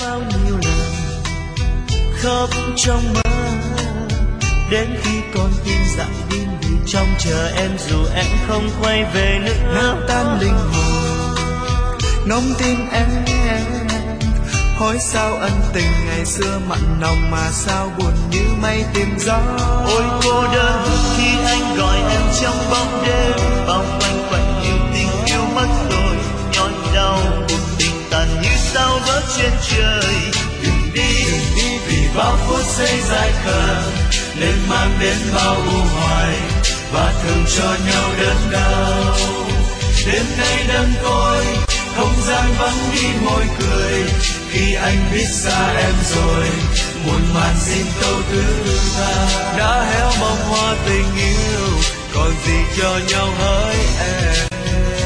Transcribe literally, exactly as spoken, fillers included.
bao nhiêu lần khóc trong mơ, đến khi con tim dặn tim vì trong chờ em dù em không quay về nữa. Nát tan linh hồn nóng tim em, hỏi sao ân tình ngày xưa mặn nồng mà sao buồn như mây tìm gió. Ôi cô đơn khi anh gọi em trong bóng đêm, bao quanh quanh yêu tình yêu mất rồi, nhói đau cuộc tình tàn như sao vỡ trên trời. Đừng đi, đừng đi vì bao phút giây dài khờ nên mang đến bao u hoài và thường cho nhau đớn đau. Đêm nay đơn côi không gian vắng đi môi cười, khi anh biết xa em rồi muôn màn xin câu thứ tha. Đã héo bông hoa tình yêu còn gì cho nhau hỡi em.